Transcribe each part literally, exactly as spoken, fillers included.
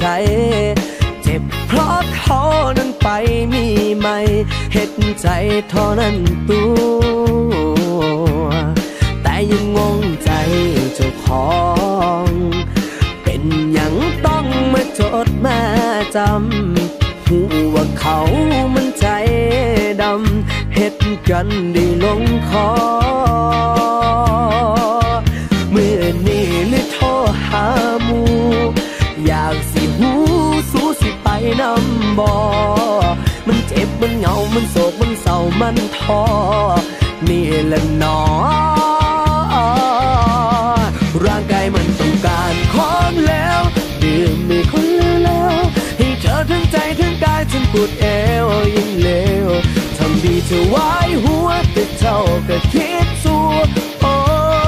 ใจเจ็บเพราะเขานั้นไปมีใหม่เห็ดใจเท่านั้นตัวแต่ยังงงใจเจ้าของเป็นอย่างต้องมาจดมาจำหูว่าเขามันใจดำเห็ดกันได้ลงคอเมื่อนี้เลยโทรหาหมู่อยากสิหูสู้สิไปนำบ่มันเจ็บมันเหงามันโศกมันเศร้ามันท้อนี่แหละหนอร่างกายมันต้องการของแล้วดื่มมีคนแล้วให้เธอทั้งใจทั้งกายจนปวดเอวยิ่งเลวทำดีเธอไว้หัวแต่เจ้าก็คิดสู้โอ้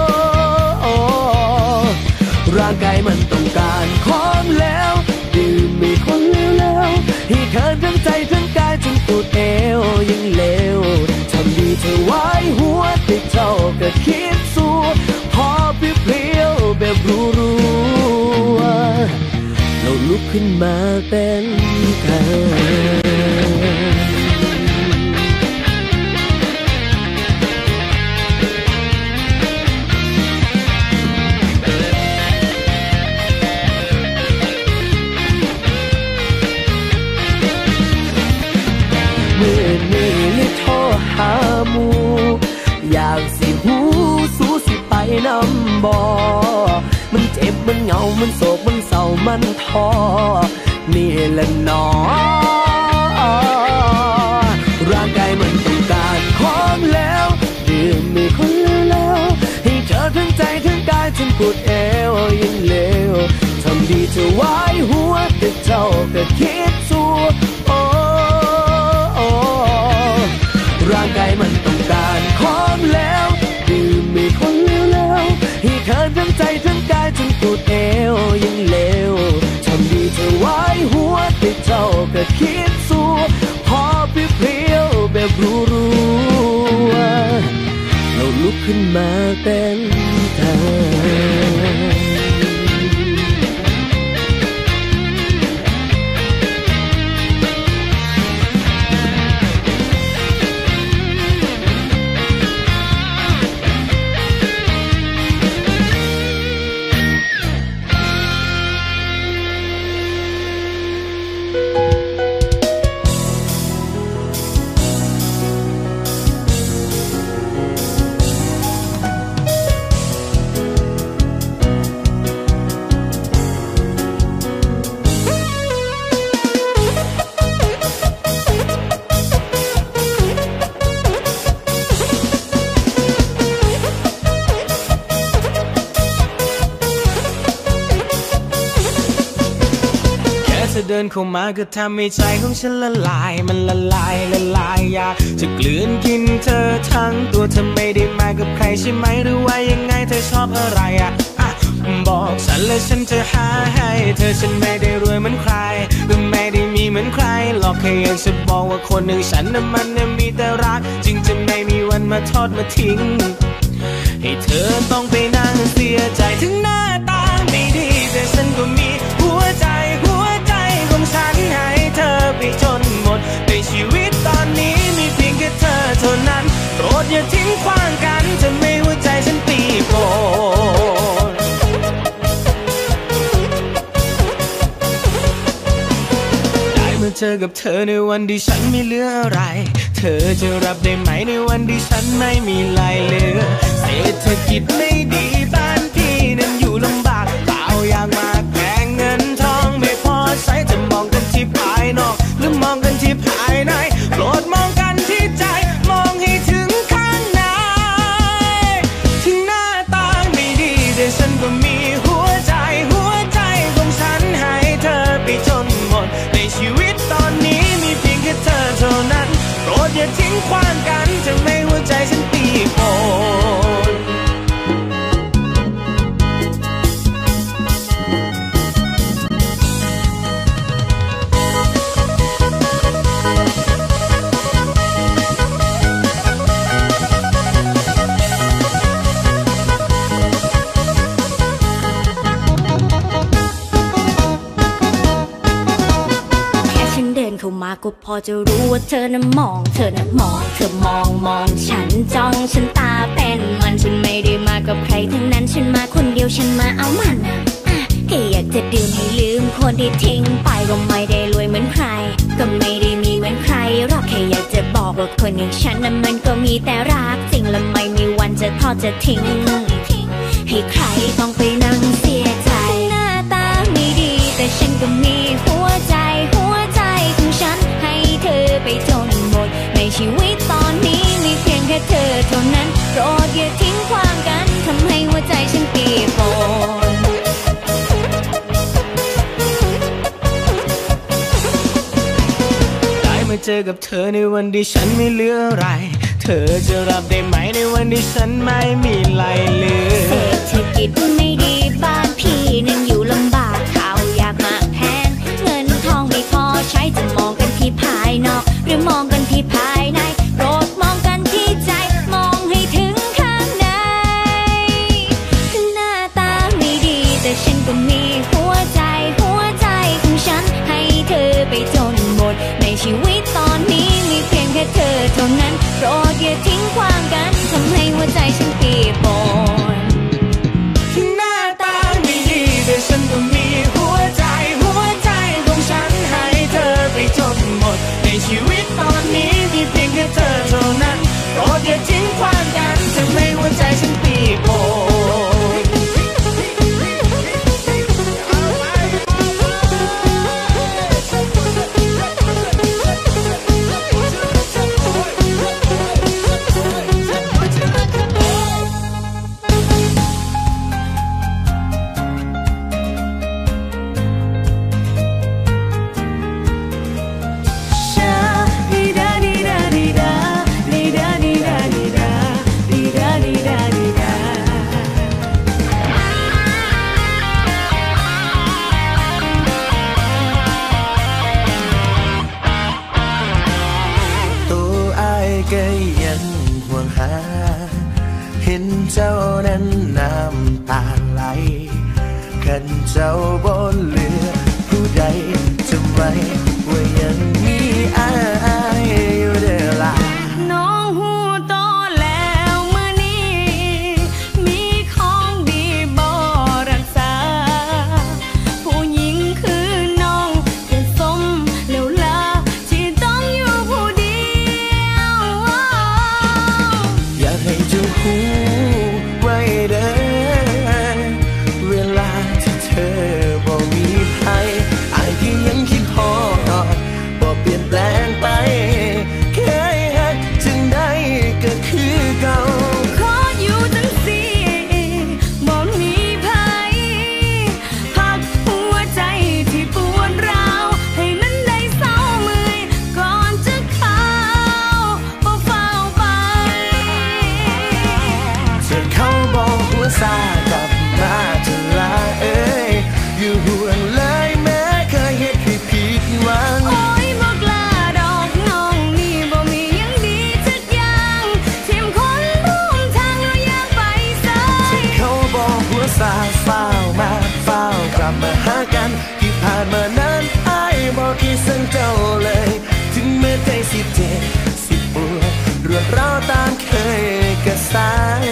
ร่างกายมันต้องการของแล้วดื่มมีคนแล้วให้เธอทั้งใจทั้งกายจนปวดเอวยิ่งเลวทำดีเธอไว้หัวแต่เจ้าก็คิดสู้พอเปรี้ยวแบบรู้รู้เราลุกขึ้นมาเต้นกันเมื่อนี้เลยโทรหาหมู่อยากสิหูสู้สิไปนำบ่มันเจ็บมันเหงามันโศกมันเศร้ามันท้อนี่แหละหนอร่างกายมันต้องการของแล้วดื่มมีคนแล้วให้เธอทั้งใจทั้งกายจนปวดเอวยิ่งเลวทำดีเธอไว้หัวแต่เจ้าก็คิดสู้โอ้ร่างกายมันต้องการของแล้วดื่มมีคนแล้วให้เธอทั้งใจทั้งกายจนปวดเอวยิ่งเลวทำดีเธอไว้หัวแต่เจ้าก็คิดสู้พอเปรี้ยวแบบรู้รู้เราลุกขึ้นมาเต้นกันเดินเข้ามาก็ทำให้ใจของฉันละลายมันละลายละลายอยากจะกลืนกินเธอทั้งตัวเธอไม่ได้มากับใครใช่ไหมหรือว่ายังไงเธอชอบอะไรอ่ะอ่ะบอกฉันและฉันจะหาให้เธอฉันไม่ได้รวยเหมือนใครก็ไม่ได้มีเหมือนใครหรอกแค่อยากจะบอกว่าคนหนึ่งฉันน่ะมันน่ะมีแต่รักจริงจะไม่มีวันมาทอดมาทิ้งให้เธอต้องไปนั่งเสียใจถึงหน้าตาไม่ดีแต่ฉันก็มีหัวใจหัวใจของฉันให้เธอไปจนหมดในชีวิตตอนนี้มีเพียงแค่เธอเท่านั้นโปรดอย่าทิ้งขว้างกันจะไม่หัวใจฉันตีโกนได้มาเจอกับเธอในวันที่ฉันไม่เหลืออะไรเธอจะรับได้ไหมในวันที่ฉันไม่มีไหลเหลือเศรษฐกิจไม่ดีบ้านพี่นั้นอยู่ลำบากเปล่าอย่างมากแพงเงินทองไม่พอใช้จะมองกันที่ภายนอกหรือมองกันที่ภายในโปรดมองกันที่ใจมองให้ถึงข้างในถึงหน้าตาไม่ดีแต่ฉันก็มีหัวใจหัวใจของฉันให้เธอไปจนหมดในชีวิตตอนนี้มีเพียงแค่เธอเท่านั้นโปรดอย่าทิ้งขว้างกันจะไม่หัวใจฉันตีโกนก็พอจะรู้ว่าเธอน่ะมองเธอน่ะมองเธอมองมองฉันจ้องฉันตาเป็นมันฉันไม่ได้มากับใครทั้งนั้นฉันมาคนเดียวฉันมาเอามันอ่ะแค่อยากจะดื่มให้ลืมคนที่ทิ้งไปก็ไม่ได้รวยเหมือนใครก็ไม่ได้มีเหมือนใครหรอกแค่อยากจะบอกว่าคนอย่างฉันนั้นมันก็มีแต่รักจริงและไม่มีวันจะทอดจะทิ้งให้ใครต้องไปนั่งเสียใจหน้าตาไม่ดีแต่ฉันก็มีหัวใจหัวใจของฉันให้เธอไปจนหมดในชีวิตตอนนี้มีเพียงแค่เธอเท่านั้นโปรดอย่าทิ้งขว้างกันทำให้หัวใจฉันเปียกฝนได้มาเจอกับเธอในวันที่ฉันไม่เหลืออะไรเธอจะรับได้ไหมในวันที่ฉันไม่มีอะไรเหลือเศรษฐกิจไม่ดีบ้านพี่นั้นอยู่ลำบากข้าวยากมากแพงเงินทองไม่พอใช้จะมองกันที่ภายนอกหรือมองกันที่ภายในโปรดมองกันที่ใจมองให้ถึงข้างในถึงหน้าตาไม่ดีแต่ฉันก็มีหัวใจหัวใจของฉันให้เธอไปจนหมดในชีวิตตอนนี้มีเพียงแค่เธอเท่านั้นโปรดอย่าทิ้งขว้างกันทำให้หัวใจฉันเปียกฝนถึงหน้าตาไม่ดีแต่ฉันก็มีหัวใจหัวใจของฉันให้เธอไปจนหมดในชีวิตตอนนี้มีเพียงแค่เธอเท่านั้นโปรดอย่าทิ้งขว้างกันทำให้หัวใจฉันเปียกฝนเห็นเจ้านั้นน้ำตาไหลขันเจ้าบ่เหลือผู้ใดจะไม่ว่ายังมีอายอยู่เด้อล่ะน้องหูโตแล้วเมื่อนี้มีของดีบ่รักษาผู้หญิงคือน้องจะสมแล้วล่ะที่ต้องอยู่ผู้เดียวอยากให้เจ้าหูไว้เด้อเวลาที่เธอบ่มีภัยอายที่ยังคิดฮอดบ่เปลี่ยนแปลงไปเคยฮักจึงได้ก็คือเก่าขออยู่จังสิบ่มีภัยพักหัวใจที่ปวดร้าวให้มันได้เศร้าเมื่อยก่อนจะเข้าบ่เฝ้าไปเธอเขาบอกหัวซากลับมาจะลาเอ้ยอยู่ห่วงเลยแม้เคยเฮ็ดให้ผิดหวังโอ้ยบ่กล้าดอกน้องนี่บ่มีหยังดีจักอย่างทิ่มคนร่วมทางแล้วอยากไปไสเธอเขาบอกหัวซาเฝ้ามาเฝ้ากลับมาหากันที่ผ่านมานั้นอ้ายบ่คิดสั่งเจ้าเลยถึงแม้ใจสิเจ็บสิปวดรวดร้าวตามเคยก็สาย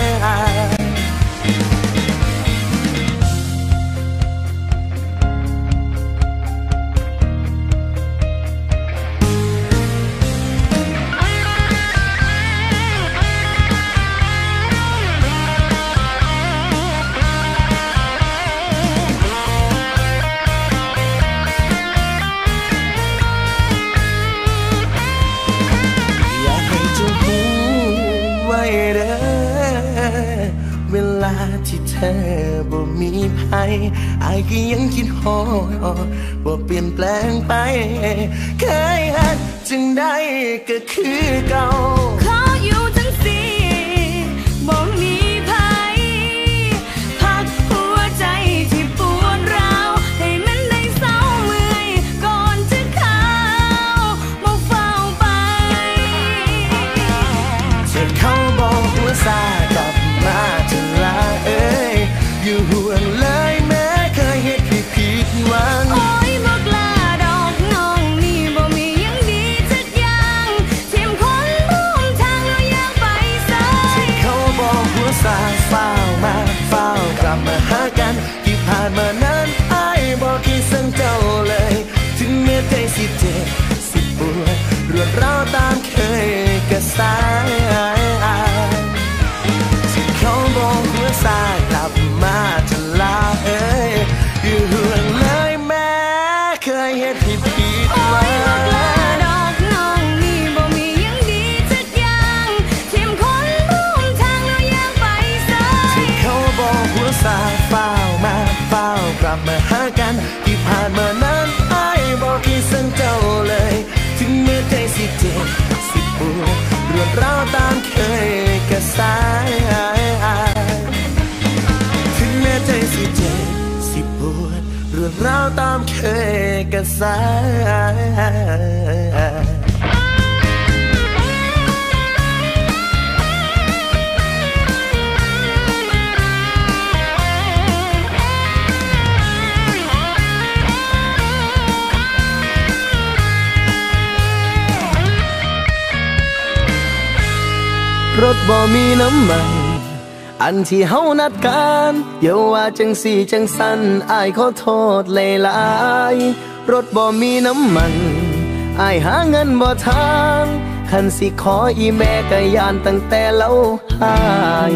เวลาที่เธอบ่มีภัยอายก็ยังคิดฮอดบ่เปลี่ยนแปลงไปเคยฮักจึงได้ก็คือเก่าขออยู่จังสิบ่มีภัยพักหัวใจที่ปวดร้าวให้มันได้เศร้าเมื่อยก่อนจะเข้าบ่เฝ้าไปเธอเขาบอกหัวซากลับมาจะลาเอ้ยอยู่ห่วงเลยแม้เคยเฮ็ดให้ผิดหวังโอ้ยบ่กล้าดอกน้องนี่บ่มีหสารถบ่มีน้ำมันอันที่เฮานัดกันอย่าว่าจังสี่จังสันอายขอโทษหลายๆรถบ่มีน้ำมันอายหาเงินบ่ทางคันสิขออีแม่ก็ยานตั้งแต่เล่าหาย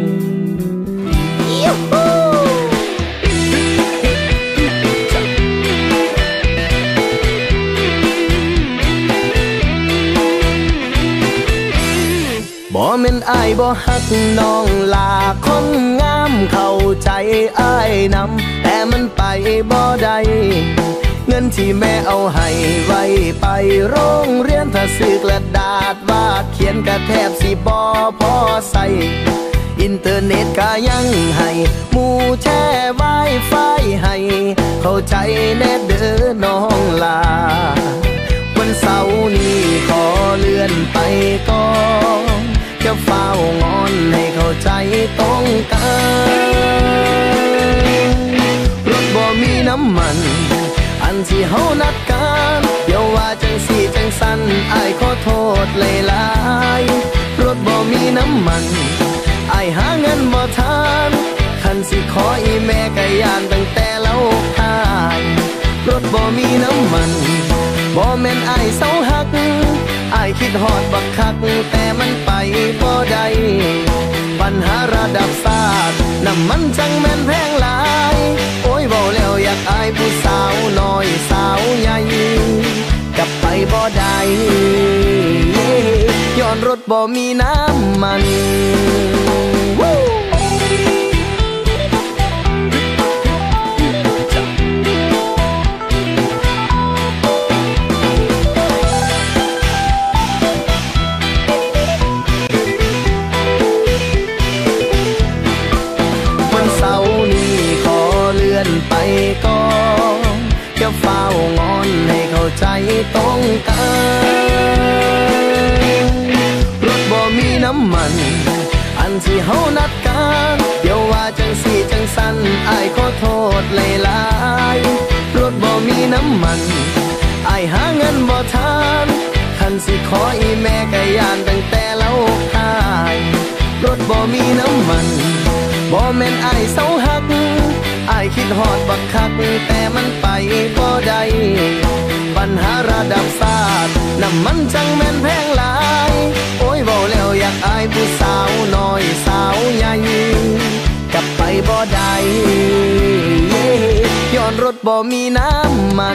บ่แม่นอายบ่ฮักน้องลาคนงามเข้าใจอายนำแต่มันไปบ่ได้เงินที่แม่เอาให้ไว้ไปโรงเรียนถ้าซื้อกระดาษวาดเขียนกระแทบสิบ่พอใส่อินเทอร์เน็ตก็ยังให้หมู่แช่ไวไฟให้เข้าใจแน่เด้อน้องลาวันเสาร์นี้ขอเลื่อนไปก่อนจะเฝ้างอนให้เข้าใจตรงกันรถบ่มีน้ำมันอันที่เฮานัดกันเดี๋ยวว่าจังสี่จังสันอายขอโทษหลายๆรถบ่มีน้ำมันอายหาเงินบ่ทันคันสิขออีแม่ก็ยานตั้งแต่เล่าหายรถบ่มีน้ำมันบ่แม่นอายเศร้าหักอายคิดฮอดบักคักแต่มันไปบ่ได้ปัญหาระดับชาติน้ำมันจังแม่นแพงหลายโอ้ยเว้าแล้วอยากอายผู้สาวน้อยสาวใหญ่กลับไปบ่ได้ย้อนรถบ่มีน้ำมันไปก่อนจะเฝ้างอนให้เข้าใจตรงกันรถบ่มีน้ำมันอันที่เฮานัดกันเดี๋ยวว่าจังสี่จังสันอายขอโทษหลายๆรถบ่มีน้ำมันอายหาเงินบ่ทันคันสิขออีแม่ก็ยานตั้งแต่เล่าหายรถบ่มีน้ำมันบ่แม่นอายเศร้าหักอายคิดฮอดบักคักแต่มันไปบ่ได้ปัญหาระดับชาติน้ำมันจังแม่นแพงหลายโอ้ยเว้าแล้วอยากอายผู้สาวน้อยสาวใหญ่กลับไปบ่ได้ย้อนรถบ่มีน้ำมัน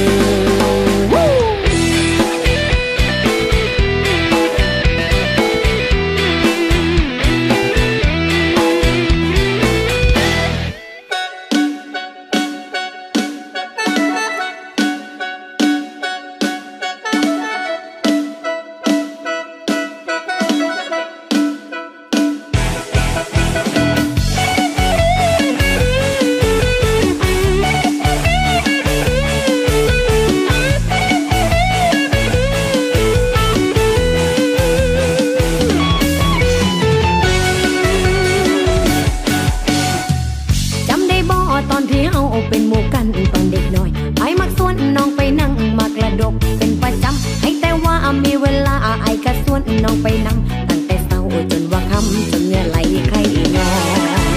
น้องไปนั่งตั้งแต่เช้าจนว่าค่ำจนเหงื่อไหลใครนอน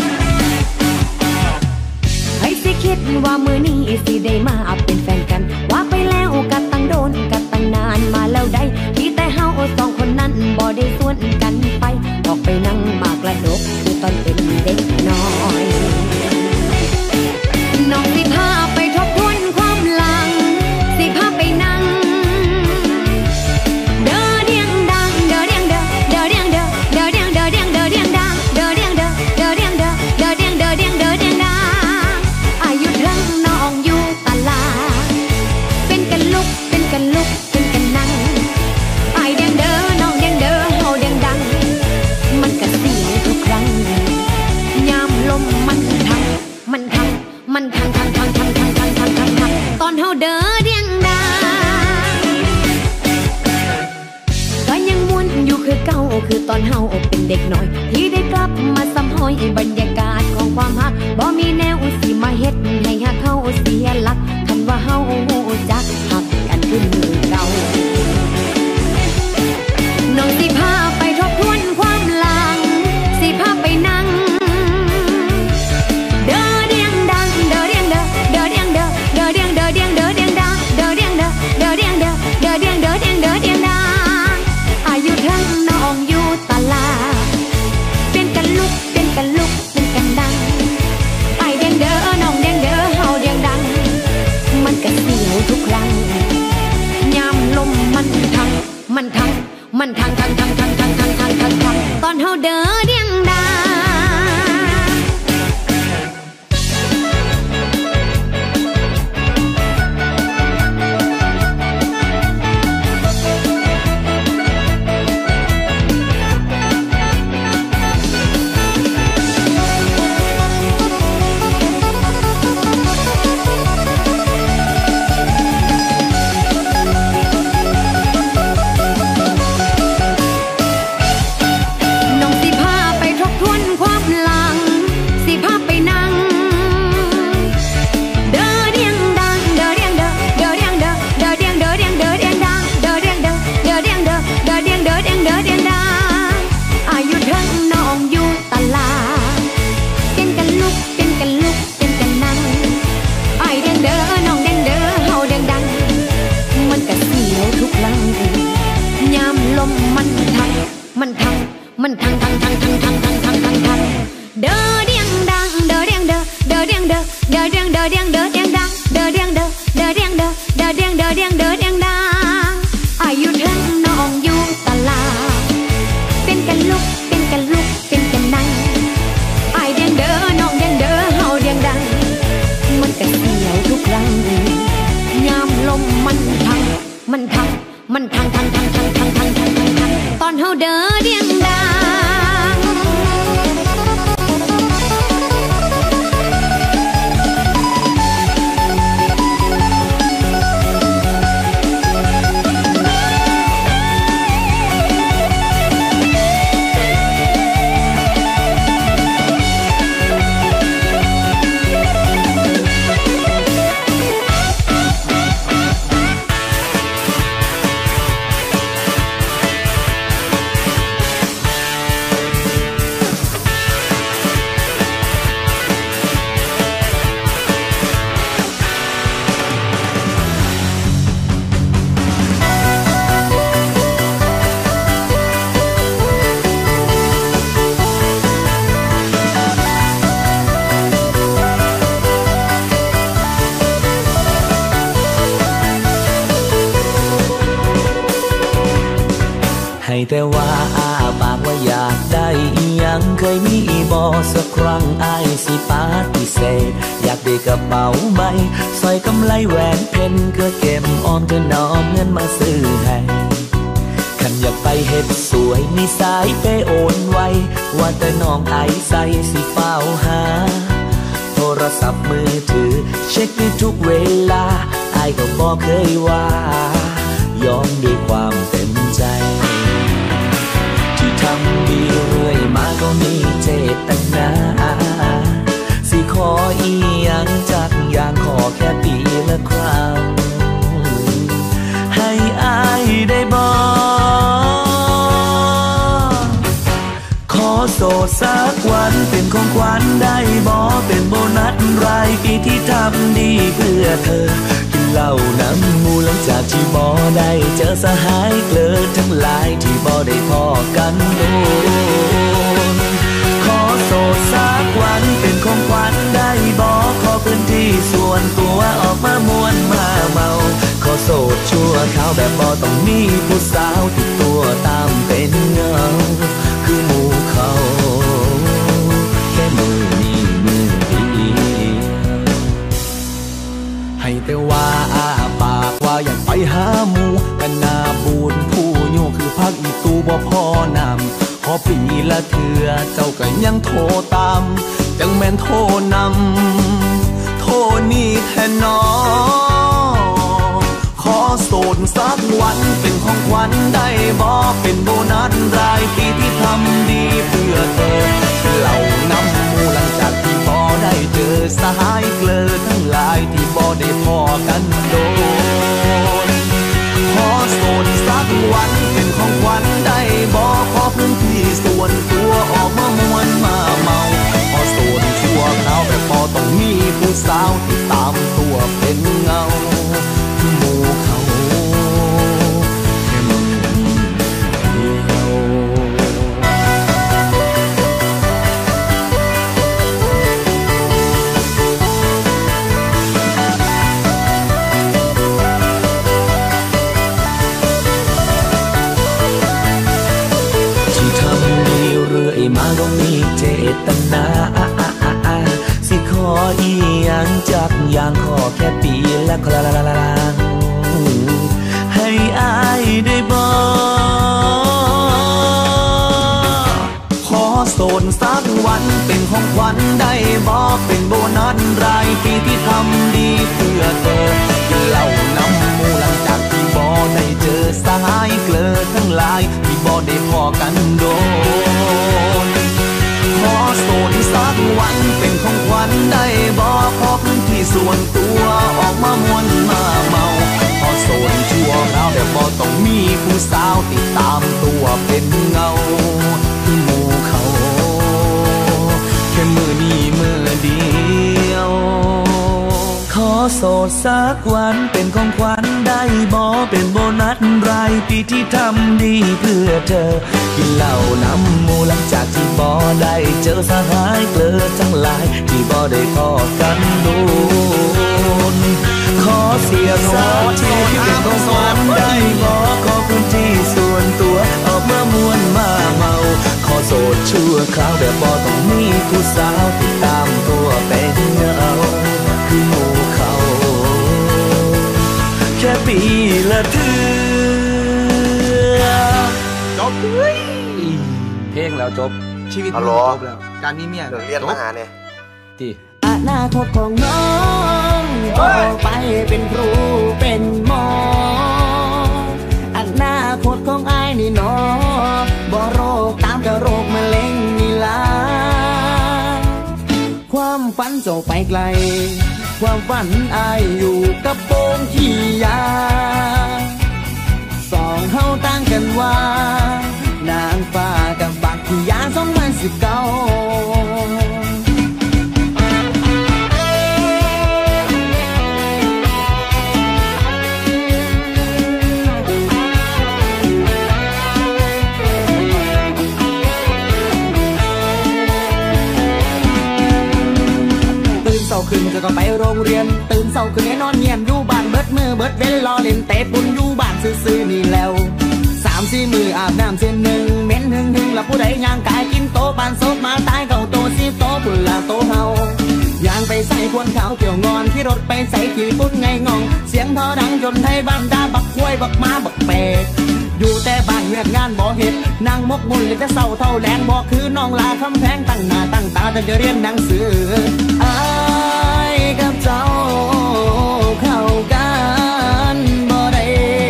ใครสิคิดว่ามื้อนี้สิได้มาเป็นแฟนกันว่าไปแล้วก็ตั้งโดนก็ตั้งนานมาแล้วได้ที่แต่เฮาสองคนนั้นบ่ได้สวนกันไปออกไปนั่งมากระดกคือตอนเป็นเด็กน้อยน้องสิพาไปทบทวนความหลังสิพาไปนั่งมันทังทังทังทังทังทังทังทังทังทังตอนเฮาเดิคือตอนเฮาเป็นเด็กน้อยที่ได้กลับมาซ้ำห้อยบรรยากาศของความฮักบ่มีแนวสิมาเฮ็ดให้ฮักเฮาเสียหลักคันว่าเฮาจักฮักกันคือมือเก่าน้องสิพาไปทบทวนความหลังสิพาไปนั่งเด้อเดียงดังเด้อเดียงเด้อเด้อเดียงเด้อเด้อเดียงเด้อเดียงเด้อเดียงดังเด้อเดียงเด้อเด้อเดียงเด้อเด้อเดียงเด้อเดียงเด้อเดียงดังอายุทั้งน้องอยู่ตลาดเป็นกันลุกเป็นกันลุกเป็นกันดังไอเดียงเด้อน้องเดียงเด้อเฮาเดียงดังมันก็เสียวทุกครั้งยามลมมันทังมันทังมันทังทังทังทังทังทังทังทังทังตอนเฮาเด้อเดียงดังมันทังมันทังทังทังทังทังทังทังทังทังเด้อเดียงดังเด้อเดียงเด้อเด้อเดียงเด้อเด้อเดียงเด้อเดียงเด้อเดียงดังเด้อเดียงเด้อเด้อเดียงเด้อเด้อเดียงเด้อเดียงเด้อเดียงดังอายุทั้งน้องอยู่ตลาดเป็นกันลุกเป็นกันลุกเป็นกันนั่งไอเดียงเด้อน้องเดียงเด้อเฮาเดียงดังมันก็เสียวทุกครั้งยามลมมันทังมันทังมันทังทังทังทังทังทังทังทังตอนเฮาเด้อเดียงดังให้แต่ว่าอาปากว่าอยากได้อีหยังเคยมีบ่สักครั้งอายสิปฏิเสธอยากได้กระเป๋าใบสร้อยกำไลแหวนเพชรเกลือเก็บออมเธอน้อมเงินมาซื้อให้คันอยากไปเฮ็ดสวยมีสายไปโอนไว้ว่าแต่น้องไอใส่สิเฝ้าหาโทรศัพท์มือถือเช็คได้ทุกเวลาอายก็บ่เคยว่ายอมด้วยความเต็มใจที่ทำดีเรื่อยมาก็มีเจตนาสิขออีหยังจักอย่างขอแค่ปีละครั้งให้อายได้บอกขอโสดสักวันเป็นของขวัญได้บอกเป็นโบนัสรายปีที่ทำดีเพื่อเธอเล่าน้ำมูหลังจากที่บ่ได้เจอสหายเกลือทั้งหลายที่บ่ได้พอกันโดนขอโสดสักวันเป็นของขวัญได้บ่ขอพื้นที่ส่วนตัวออกมามวนมาเมาขอโสดชั่วคราวแบบบ่ต้องมีผู้สาวติดตัวตามเป็นเงาคือหมู่เขาแค่มือนี้มือเดียวให้แต่ว่าอาปากว่าอยากไปหาหมู่กันนาบูนผู้โยคือพักอีตูบ่พอนำขอปีละเถื่อเจ้าก็ยังโทรตามจังแม่นโทรนำโทรนี่แทนน้อขอโสดสักวันเป็นของขขวัญได้บอกเป็นโบนัสรายปีที่ทำดีเพื่อเธอเหล่าน้ำมูหลังจากที่บ่ได้เจอสหายเกลอทั้งหลายที่บ่ได้พอกันโดนขอโสดสักวันเป็นของขวัญได้บอกขอพื้นที่ส่วนตัวออกมามวนมาเมาขอโสดชั่วคราวแบบบ่ต้องมีผู้สาวที่ตามตัวเป็นเงาหมู่เขามาก็มีเจตนาสิขออีหยังจากอย่างขอแค่ปีละครั้งให้อายได้บอกขอโสดสักวันเป็นของขวัญได้บอกเป็นโบนัสรายปีที่ทำดีเพื่อเธอกินเหล้าน้ำมูหลังจากที่บ่ได้เจอสหายเกลอทั้งหลายที่บ่ได้พอกันโดนขอโสดสักวันเป็นของขวัญได้บอกขอพื้นที่ส่วนตัวออกมามวนมาเมาขอโสดชั่วคราวแบบบ่ต้องมีผู้สาวติดตามตัวเป็นเงาหมู่เขาแค่มือนี้มือเดียวขอโสดสักวันเป็นของขวัญได้บอกเป็นโบนัสรายปีที่ทำดีเพื่อเธอกินเหล้าน้ำมูหลังจากที่บ่ได้เจอสหายเกลอทั้งหลายที่บ่ได้พอกันโดนขอเสียสักทีที่เป็นของขวัญได้บอกขอพื้นที่ส่วนตัวออกมามวนมาเมาขอโสดชั่วคราวแบบบ่ต้องมีผู้สาวที่ตามตัวเป็นเงาคือหมู่เขาแค่ปีละเทื่อจบเพลงแล้วจบชีวิตมันจบแล้วการมีเมียเรียนมาหาเนี่ยที่อนาคตของน้องต่อไปเป็นครูเป็นหมออนาคตของอ้ายนี่น้อบ่โรคตามกับโรคมะเร็งนี่ล่ะความฝันเจ้าไปไกลความฝันอายอยู่กับโป่งขี้ยาสองเฮาต่างกันว่านางฟ้ากับบักขี้ยาสองพันสิบเก้าขึ้นจะก็ไปโรงเรียนตื่นเช้าขึ้นให้นอนเงียบอยู่บ้านเบิดมือเบิดเว้นรอเล่นเตะปุ่นอยู่บ้านซื่อๆนี่แล้วสามสี่มืออาบน้ำเส้นหนึ่งเหม็นหึงหึงแล้วผู้ใดย่างกายกินโตปานโซบมาตายเก่าโตสิโตปุ่นละโตเฮาย่างไปใส่ควนขาวเกี่ยวงอนที่รถไปใส่ขี่ปุ่นไงงองเสียงท่อดังจนให้บ้านด่าบักควายบักม้าบักเป็ดอยู่แต่บ้านเวียกงานบ่เฮ็ดนั่งมกมุ่นเลยแต่เศร้าเท่าแรงบ่คือน้องลาคำแพงตั้งหน้าตั้งตาจนจะเรียนหนังสืออ้ายกับเจ้าเข้ากันบ่ได้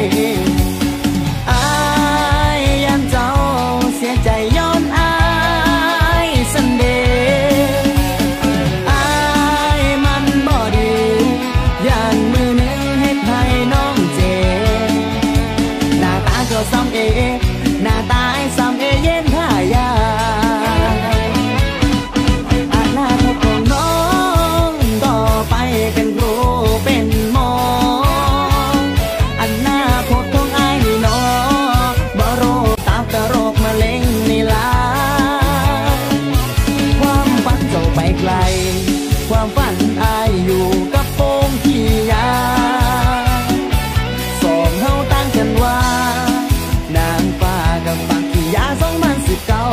อ้ายยันเจ้าเสียใจย้อนอ้ายสันเดอ้ายมันบ่ดีย่านมือหนึ่งเฮ็ดให้น้องเจ็บหน้าตาก็ซ้ำเอหน้าตาซ้ำเอเย็นท่ายาอนาคตของน้องต่อไปเป็นครูเป็นหมออนาคตของอ้ายนี่น้อบ่โรคตับแต่โรคมะเร็งนี่ล่ะความฝันเจ้าไปไกลความฝันอ้ายอยู่กับโป่งขี้ยาสองเฮาต่างกันว่านางฟ้ากับบักขี้ยาสองพันสิบเก้า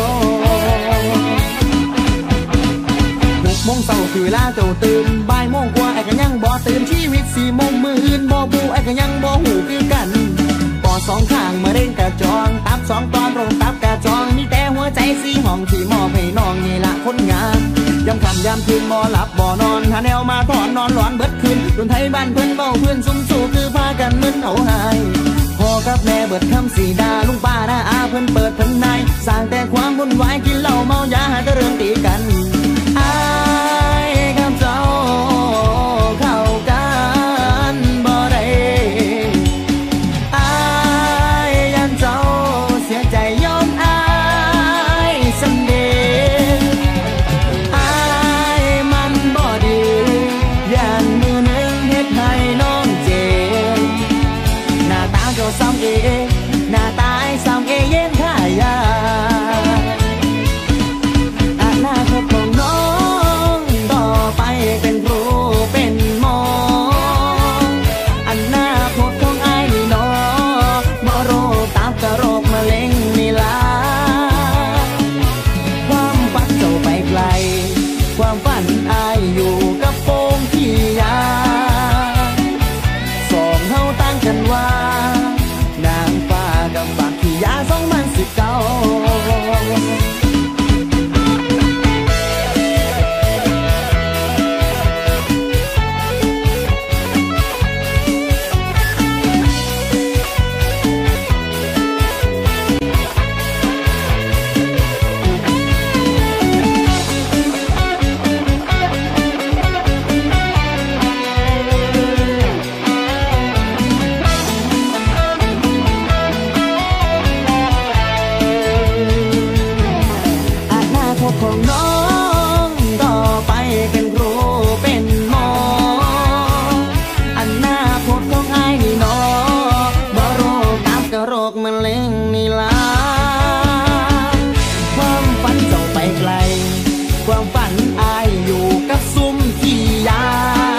หกโมงเช้าคือเวลาเจ้าตื่นบ่ายโมงกว่าไอ้ก็ยังบ่ตื่นชีวิตสี่โมงมื้ออื่นบ่บูไอ้ก็ยังบ่หูคือกันปอสองข้างมะเร็งกระจองตับสองตอนโรคตับกระจองมีแต่หัวใจสี่ห้องที่มอบให้น้องนี่ละคนงามยามค่ำยามคืนบ่หลับบ่นอนหาแนวมาถอนนอนหลอนเบิดคืนดนไทยบ้านเพิ่นเบ้าเพื่อนซุ่มสู่คือพากันมึนเอาหายคพ่อกับแม่เบิดคำสีดาลุงป้าน้าอาเพิ่นเปิดเพิ่นนายสร้างแต่ความวุ่นวายกินเหล้าเมายาหาแต่เรื่องตีกันอายกับเจ้าเข้ากันบ่ได้อายยันเจ้าเสียใจยอมอายสำเร็จอายมันบ่ดียันมือหนึ่งเฮ็ดให้น้องเจ็บหน้าตาเจ้าซ้ำเอหน้าตาไอ้ซ้ำเอเย็นท่ายาอนาคตของน้องต่อไปเป็นครูเป็นหมออนาคตของไอ้นี่น้อบ่โรคตับกะโรคมะเร็งนี่ล่ะความฝันเจ้าไปไกลความฝันอายอยู่กับโป่งขี้ยาสองเฮาต่างกันว่านางฟ้ากับบักขี้ยาสองมันสิเก่าของน้องต่อไปเป็นครูเป็นหมออนาคตของอ้ายนี่น้อบ่โรคตับกะโรคมะเร็งนี่ล่ะความฝันเจ้าไปไกลความฝันอ้ายอยู่กับซุ้มขี้ยา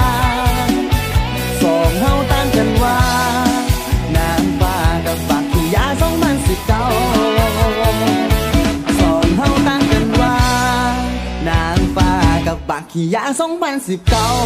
สองเฮาต่างกันว่านางฟ้ากับบักขี้ยาสองมันสิเก่ากับบักขี้ยาสองพันสิบเก้า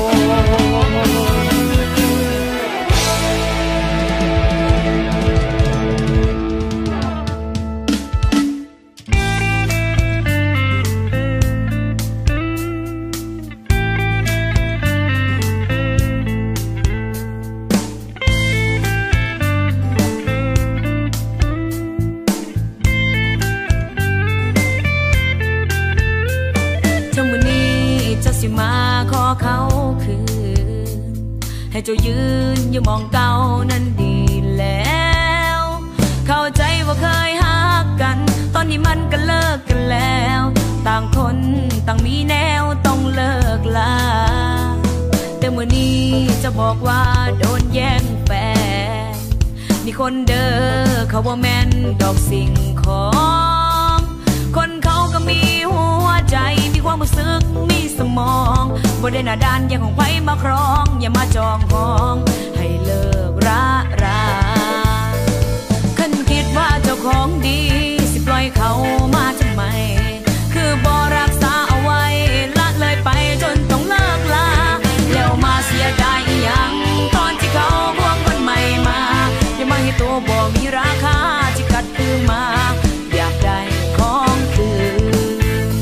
สิมาขอเขาคืนให้เจ้ายืนอยู่มองเก่านั้นดีแล้วเข้าใจว่าเคยฮักกันตอนนี้มันก็เลิกกันแล้วต่างคนต่างมีแนวต้องเลิกลาแต่เมื่อนี้จะบอกว่าโดนแย่งแฟนมีคนเด้อเขาว่าแม่นดอกสิ่งของคนเขาก็มีหัวใจมีความรู้สึกมีสมองบ่ได้หน้าด้านอย่างของไผมาครองอย่ามาจองห้องให้เลิกระราคันคิดว่าเจ้าของดีสิปล่อยเขามาทำไมคือบ่รักษาเอาไว้ละเลยไปจนต้องเลิกลาแล้วมาเสียดายอีหยังตอนที่เขาควงคนใหม่มาอย่ามาให้ตัวบ่มีราคาที่กัดคือมาอยากได้ของคืน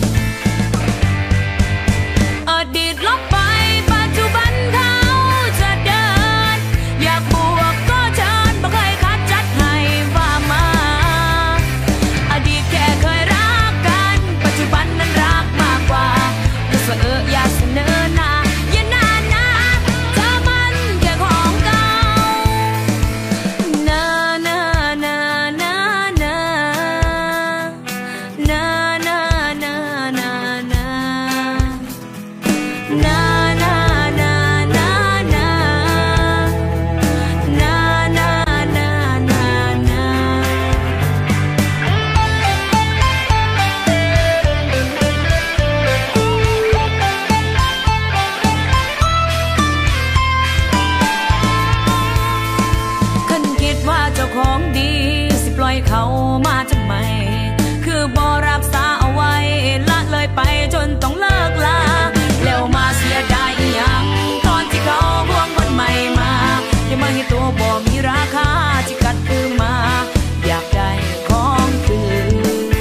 อดีตลบไปปัจจุบันเขาจะเดินอยากบวกก็เชิญบ่เคยคัดจัดให้ว่ามาอดีตแค่เคยรักกันปัจจุบันนั้นรักมากกว่าก็เสนออย่าเสนอหน้าอย่านานนะเธอมันแค่ของเก่านานานานานานานานานานานานานานานานานานานาคันคิดว่าเจ้าของดีสิปล่อยเขามาทำไมคือบ่รักษาเอาไว้ละเลยไปจนต้องเลิกลาแล้วมาเสียดายอีหยังตอนที่เขาควงคนใหม่มาอย่ามาให้ตัวบ่มีราคาที่กัดคือมาอยากได้ของคืน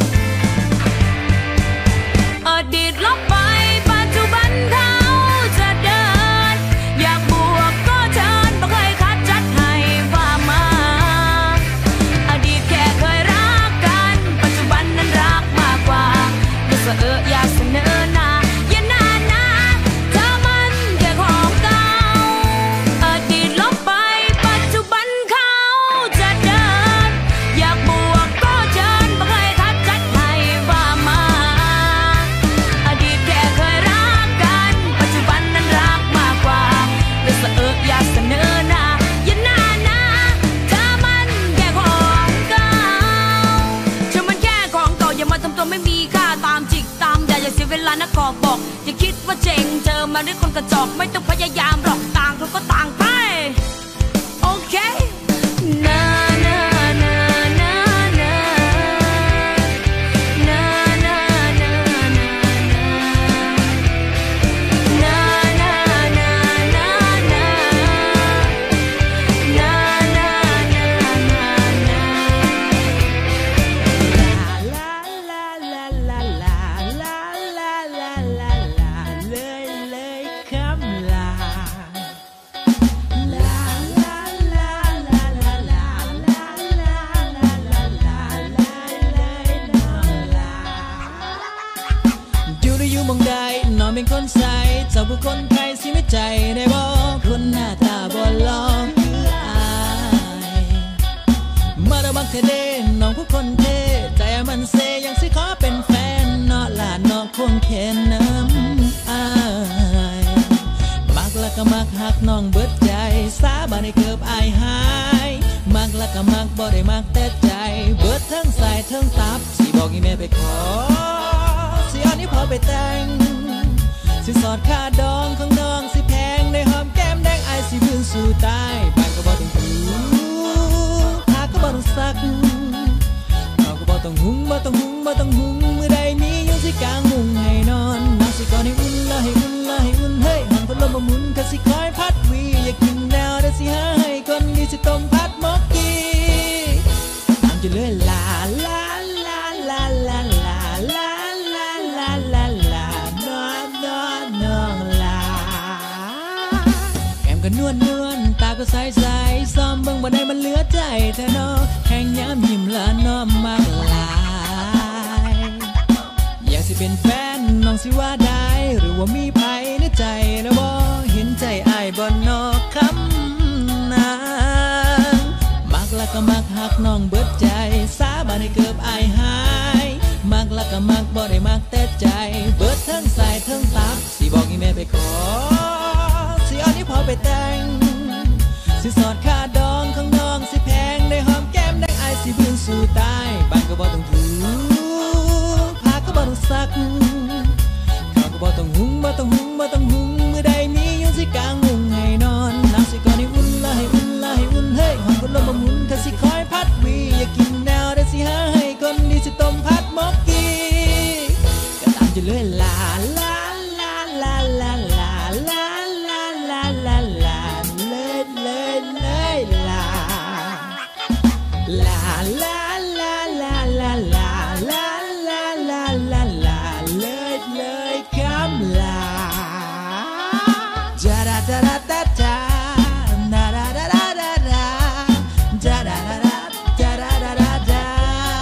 อดีตลบไปปัจจุบันเขาจะเดินอยากบวกก็เชิญบ่เคยคัดจัดให้ว่ามามาด้วยคนกระจอกไม่ต้องพยายามหรอกต่างเขาก็ต่างไปโอเคนานานานานานานานานานานานานามองได้น้องเป็นคนใสเจ้าผู้คนไทยสิไม่ใจได้บอกคนหน้าตาบ่หล่อคืออายมาระบักเทเดน้องผู้คนเทใจมันเซยังสิขอเป็นแฟนเนาะลาดน้องคงแค่น้ำอายมักละก็มักหักน้องเบิดใจสาบานให้เกือบอายหายมักละก็มักบ่ได้มักแต่ใจเบิดทั้งสายทั้งตับสิบอกอีแม่ไปขอสิอันนี้พอไปแต่งสิสอดค่าดองของน้องสิแพงในหอมแก้มแดงไอสิพื้นสู่ตายบ้านก็บ่ต้องถูผ้าก็บ่ต้องซักเราก็บ่ต้องหุงบ่ต้องหุงบ่ต้องหุงเมื่อใดมียังสิกางมุงให้นอนน้ำสิก่อนให้อุ่นละให้อุ่นละให้อุ่นเฮ้ยหันพัดลมมาหมุนก็สิคอยพัดวีอยากกินแนวเดี๋ยวสิหาให้คนนี้สิต้มพัดมกกี้ตามจะเลื่อยลาลาลาลาลาลาลาลาลาลาน้องน้องน้องลาแก้มก็นวลนวลตาก็ใสใสซ้อมเบิ่งบ่ได้มันเหลือใจแท้น้องแข่งย้ำยิ้มละน้องมากลายอยากสิเป็นแฟนน้องสิว่าได้หรือว่ามีภัยในใจนะบ่เห็นใจอ้ายบ่นอกคำนางมักละก็มักหักน้องเบิดใจสาบานให้เกือบอายหายมักละก็มักบ่ได้มักแต่ใจเบิดทั้งสายทั้งตับสิบอกอีแม่ไปขอสิอันนี้พอไปแต่งสิสอดค่าดองของน้องสิแพงได้หอมแก้มแดงไอสิพื้นสู่ตายบ้านก็บ่ต้องถูผ้าก็บ่ต้องซักข้าวก็บ่ต้องหุงบ่ต้องหุงบ่ต้องหุงเมื่อใดมีอยู่สิกางมุงให้นอนน้ำสิก่อนให้อุ่นละให้อุ่นละให้อุ่นเฮ้ยหอมพัดลมมาหมุนก็สิคอยพัดวีอยากกินแนวเดี๋ยวสิหาให้คนนี้สิต้มพัดมกกี้ก็ตามจะเลื่อยลาลาลาลาลาลาลาลาลาลาลาเลื่อยเลื่อยเลื่อยลาลาลาลาลาลาลาลาลาลาลาลาเลื่อยเลื่อยคำลาจาดาดาดาดาดาดาดาดาดาดาดาจาดาดาดาจาดาดาดาดา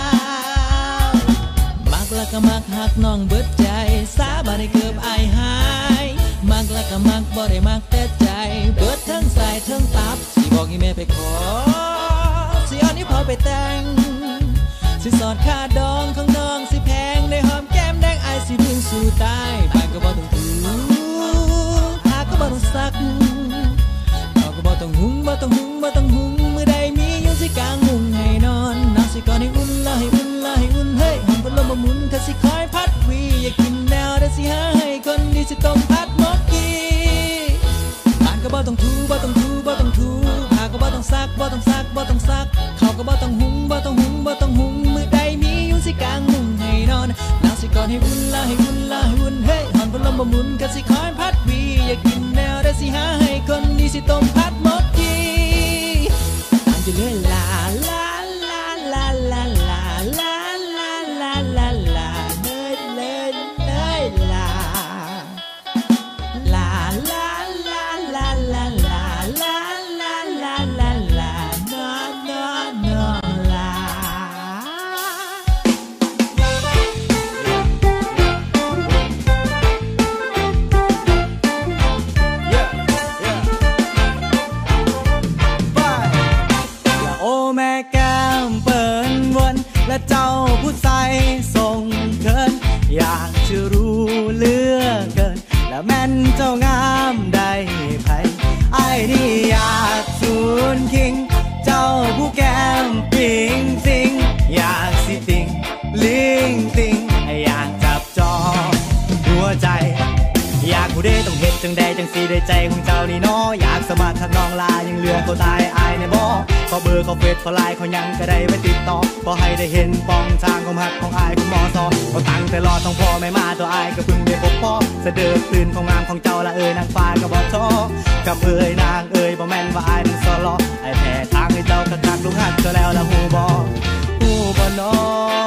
มักละก็มักหักน้องเบิดใจสาบานให้เกือบอายหายมักละก็มักบ่ได้มักแต่ใจเบิดทั้งสายทั้งตับสิบอกอีแม่ไปขอสิอันนี้พอไปแต่งสิสอดค่าดองของน้องสิแพงได้หอมแก้มแดงไอสิพื้นสู่ตายบ้านก็บ่ต้องถูผ้าก็บ่ต้องซักเราก็บ่ต้องหุงบ่ต้องหุงบ่ต้องหุงเมื่อใดมีอยู่สิกางมุงให้นอนน้ำสิก่อนให้อุ่นละให้อุ่นละให้อุ่นเฮ้ยหอมพัดลมมาหมุนก็สิคอยพัดวีอยากกินแนวเดี๋ยวสิหาให้คนนี้สิต้มพัดมกกี้บ้านก็บ่ต้องถูบ่ต้องถูบ่ต้องถูผ้าก็บ่ต้องซักบ่ต้องซักบ่ต้องซักข้าวก็บ่ต้องหุงบ่ต้องหุงบ่ต้องหุงเมื่อใดมีอยู่สิกางมุงให้นอนน้ำสิก่อนให้อุ่นละให้อุ่นละให้อุ่นเฮ้ยหอมพัดลมมาหมุนก็สิคอยพัดวีอยากกินแนวเดี๋ยวสิหาให้คนนี้สิต้มพัดมกกี้ตามจะเลื่อยลาลาลาลาลาลาลาลาลาลาลาเลื่อยเลื่อยเลื่อยลาลาลาลาลาลาลาลาลาลาลาลาน้องน้องน้องลาโอ้แม่แก้มเปิ่นวนและเจ้าผู้ใสส่งเคินอยากจะรู้เหลือเกินและแม่นเจ้างามได้ไผไอ้นี่อยากสูนคิงเจ้าผู้แก้มปิงสิงอยากสิติงลิงติงอยากจับจองหัวใจอยากผู้ใดต้องเห็นจังใดจังสีได้ใจของเจ้านี่น้ออยากสมัครทางน้องลายังเหลือเขาตายอายในบ่ขอเบอร์ขอเฟซขอไลน์ขอยังก็ได้ไว้ติดต่อขอให้ได้เห็นป้องทางของหักของอายคุณหมอซอเอาตังแต่รอท้องพ่อไม่มาตัวอายก็พึ่งได้พบพ่อเสด็จตื่นของงามของเจ้าละเอ่ยนางฟ้าก็บอกท้อกับเอ่ยนางเอ่ยบ่แม่นว่าอายนั้นซอล้อไอ้แพ้ทางให้เจ้าคักคักลุงหักก็แล้วละฮู้บ่ฮู้บ่น้อ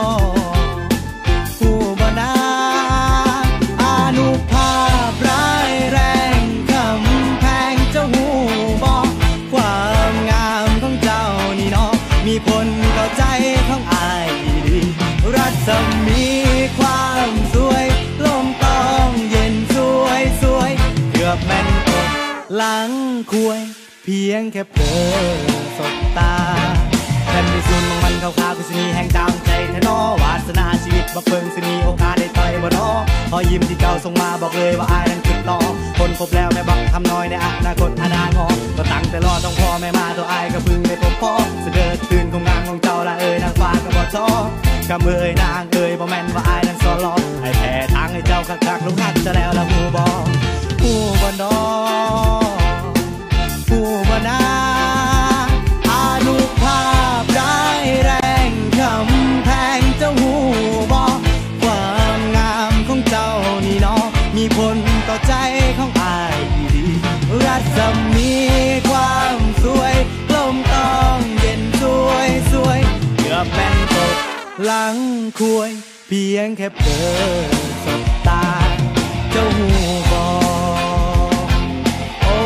ฮู้บ่นาอานุภาพร้ายแรงคำแพงเจ้าฮู้บ่ความงามของเจ้านี่น้อมีผลต่อใจของอายดีรัศมีความสวยลมต้องเย็นสวยสวยเกือบแม่นกดหลังคุยเพียงแค่เผลอสบตาแผ่นดินสูนของมันขาวๆคือสิมีแห่งจำใจแท้นอวาสนาชีวิตบักเพิงสิมีโอกาสได้ต่อยบ่นอพอยิ้มที่เก่าส่งมาบอกเลยว่าอายนั้นคิดต่อคนพบแล้วแม่บักทำน้อยในอนาคตอนาคตก็ตั้งแต่รอต้องพอแม่มาตัวอายก็พึ่งได้พบพ่อเสด็จตื่นของงานของเจ้าละเอ่ยนางฟ้าก็บ่ท้อกำเอ่ยนางเอ่ยบ่แม่นว่าอายนั้นซอล้อให้แพ้ทางให้เจ้าคักๆลุกหักจะแล้วละฮู้บ่ฮู้บ่น้อฮู้บ่นาอานุภาพร้ายแรงคำแพงเจ้าฮู้บ่ความงามของเจ้านี่น้อมีผลต่อใจของอายดีรัศมีความสวยลมต้องเย็นสวยสวยเกือบแม่นตกหลังคุยเพียงแค่เผลอสบตาเจ้าฮู้บ่โอ้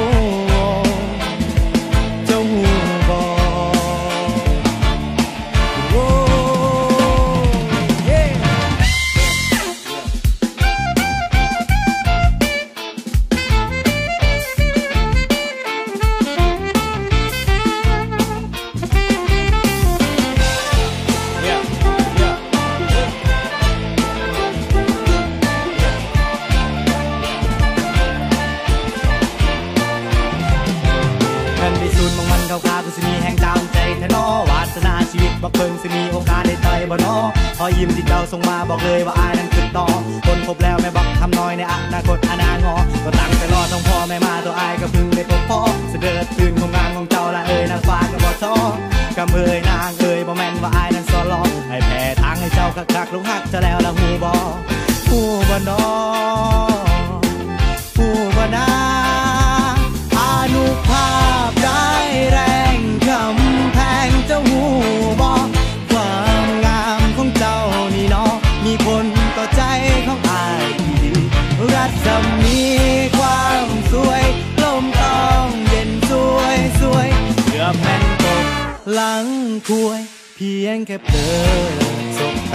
เจ้าฮู้บ่โอ้เย้ขาวๆคือสิมีแห่งจำใจแท้นอวาสนาชีวิตบักเพิงสิมีโอกาสได้ต่อยบ่นอพอยิ้มที่เจ้าส่งมาบอกเลยว่าอายนั้นคิดต่อคนพบแล้วแม่บักทำน้อยในอนาคตอนางอก็ตั้งแต่รอต้องพอแม่มาตัวอายก็พึ่งได้พบพ่อเสด็จตื่นของงานของเจ้าละเอ่ยนางฟ้าก็บ่ท้อกำเอ่ยนางเอ่ยบ่แม่นว่าอายนั้นซอล้อให้แพ้ทางให้เจ้าคักๆลุกหักจะแล้วละฮู้บ่ฮู้บ่น้อฮู้บ่นาอานุภาพร้ายแรงคำแพงเจ้าฮู้บ่ความงามของเจ้านี่น้อมีผลต่อใจของอายดีรัศมีความสวยลมต้องเย็นสวยสวยเกือบแม่นตกหลังคุยเพียงแค่เผลอสบ